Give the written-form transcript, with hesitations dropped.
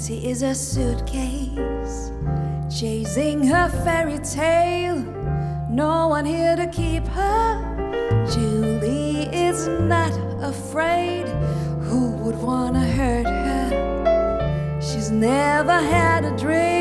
She is a suitcase chasing her fairy tale. No one here to keep her. Julie is not afraid. Who would wanna hurt her? She's never had a dream.